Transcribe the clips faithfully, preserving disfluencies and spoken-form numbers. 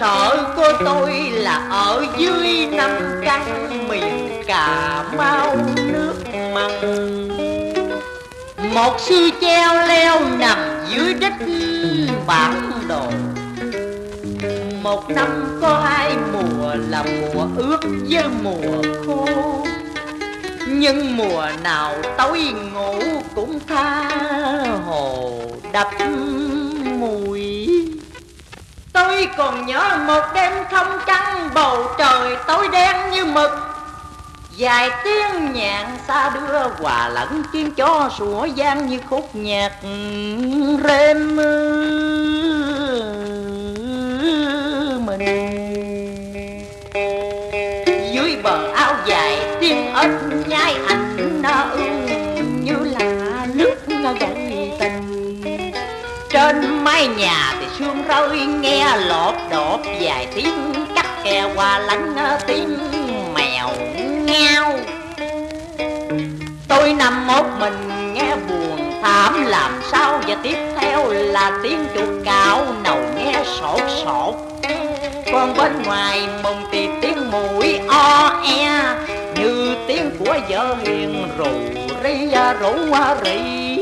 sở của tôi là ở dưới năm căn miền Cà Mau nước mặn. Một sư treo leo nằm dưới đất bản đồ. Một năm có hai mùa là mùa ướt với mùa khô, nhưng mùa nào tối ngủ cũng tha hồ đập mùi. Tôi còn nhớ một đêm không trăng, bầu trời tối đen như mực. Vài tiếng nhạc xa đưa hòa lẫn tiếng chó sủa vang như khúc nhạc rêm mình. Dưới bờ áo dài tiếng ếch nhai ảnh na ương như là nước gậy tình. Trên mái nhà thì sương rơi nghe lọt đột vài tiếng cắt kè hòa lẫn tiếng mèo ngao. Tôi nằm một mình nghe buồn thảm làm sao, và tiếp theo là tiếng chuột cào nầu nghe sột sột. Còn bên ngoài mùng thì tiếng mũi o e như tiếng của vợ hiền rù ri rủ rỉ.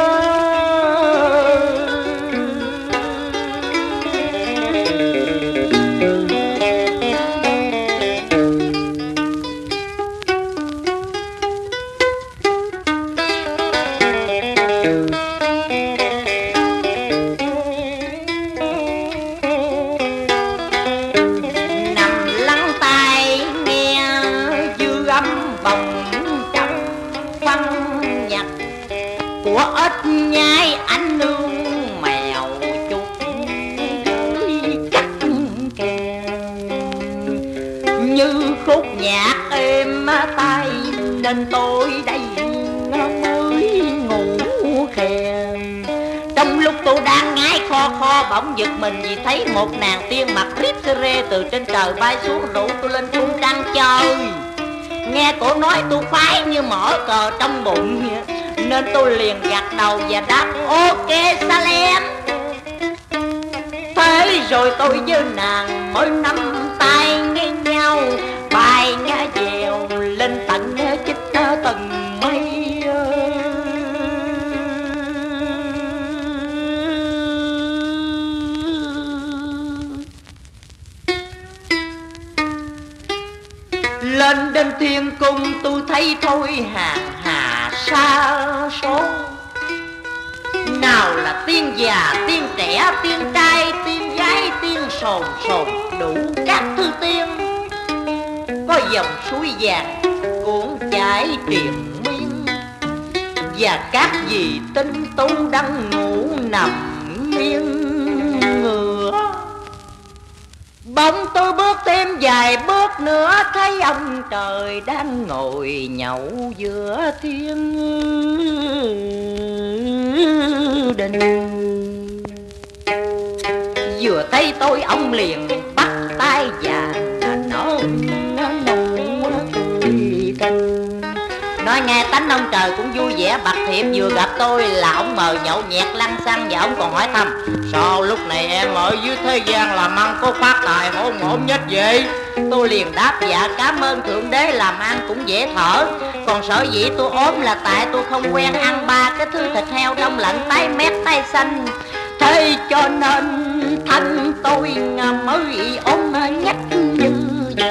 Của ếch nhai anh nương mèo chuột với cắt kè như khúc nhạc êm tai, nên tôi đây mới ngủ khè. Trong lúc tôi đang ngái kho kho bỗng giật mình vì thấy một nàng tiên mặc rip rê từ trên trời bay xuống rủ tôi lên cung trăng chơi. Nghe cổ nói tôi phái như mở cờ trong bụng, nên tôi liền gật đầu và đáp ok Salem. Thế rồi tôi với nàng mới nắm tay nghe nhau, bài nghe dèo lên tận chích tầng mây. Lên đến thiên cung tôi thấy thôi hàng hà sa số. Nào là tiên già, tiên trẻ, tiên trai, tiên gái, tiên sồn sồn, đủ các thứ tiên. Có dòng suối vàng cuốn chảy triền miên, và các vị tinh tú đang ngủ nằm nghiêng ngửa. Bỗng tôi bước thêm vài bước nữa thấy ông trời đang ngồi nhậu giữa thiên đình. Vừa thấy tôi ông liền bắt tay và nó nụ cười tình. Nói nghe tánh ông trời cũng vui vẻ bạc thiệp, vừa gặp tôi là ông mời nhậu nhẹt lăng xăng, và ông còn hỏi thăm sao lúc này em ở dưới thế gian làm ăn có phát tài hổn hổn nhất vậy. Tôi liền đáp dạ cảm ơn thượng đế, làm ăn cũng dễ thở. Còn sở dĩ tôi ốm là tại tôi không quen ăn ba cái thứ thịt heo đông lạnh tái mét tái xanh. Thế cho nên thân tôi mới ốm nhách như vậy.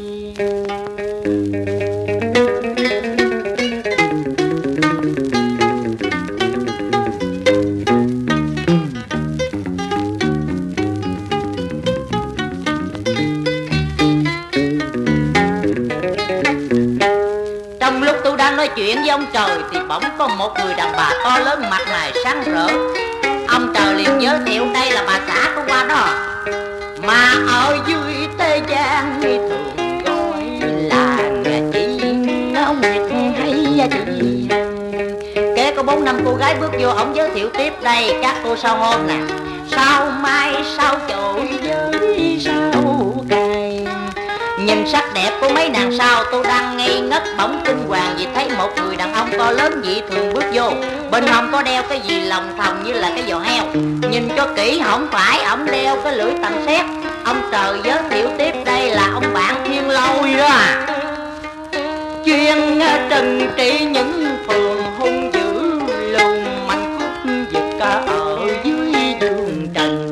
Nói chuyện với ông trời thì bỗng có một người đàn bà to lớn mặt mày sáng rỡ. Ông trời liền giới thiệu đây là bà xã của qua đó, mà ở dưới thế gian thường gọi là chị Nguyệt hay chị. Kế có bốn năm cô gái bước vô, ông giới thiệu tiếp đây các cô sao hôn nè, sao mai sao chổi với sao cài. Nhìn sắc đẹp của mấy nàng sao tôi đang ngây ngất bỗng kinh hoàng vì thấy một người đàn ông to lớn dị thường bước vô. Bên hông có đeo cái gì lòng thòng như là cái giò heo. Nhìn cho kỹ không phải ổng đeo cái lưỡi tầm xét. Ông trời giới thiệu tiếp đây là ông bạn Thiên Lôi đó à. Chuyên trừng trị những phường hung dữ lưu manh cướp giật ở dưới dương trần.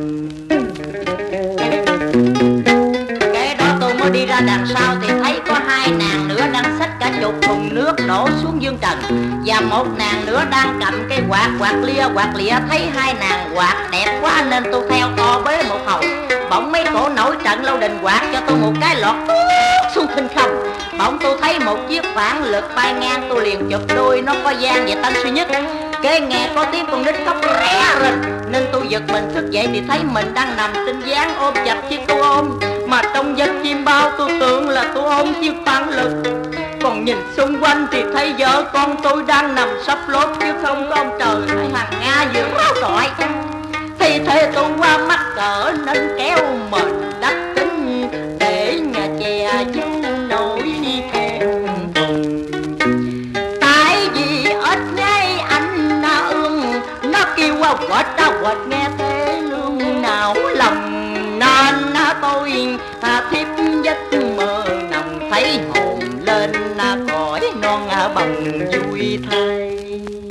Cái đó tôi mới đi ra đằng sau thì thấy có hai nàng nữa đang xách cả chục thùng nước đổ xuống dương trần, và một nàng nữa đang cầm cái quạt quạt lia quạt lịa. Thấy hai nàng quạt đẹp quá nên tôi theo to bế một hầu. Bỗng mấy cổ nổi trận lâu đình quạt cho tôi một cái lọt xuống thinh không. Bỗng tôi thấy một chiếc phản lực bay ngang, tôi liền chụp đuôi nó có gian về tanh suy nhất. Kế nghe có tiếng con nít khóc ré lên nên tôi giật mình thức dậy thì thấy mình đang nằm trên gián ôm chặt chiếc tôi ôm. Mà trong giấc chim bao tôi tưởng là tôi ôm chiếc phản lực, còn nhìn xung quanh thì thấy vợ con tôi đang nằm sắp lốp chứ không có ông trời thấy hàng Nga dưỡng ráo trọi. Thì thế tôi qua mắc cỡ nên kéo mình đắc tính để nhà chè dấu nổi thèm thùng. Tại vì ít ngay anh na ương nó kêu qua quệt ra quệt nghe thế lương nào lòng, nên tôi thiếp giấc mơ nằm thấy hồn lên cõi non bằng vui thay.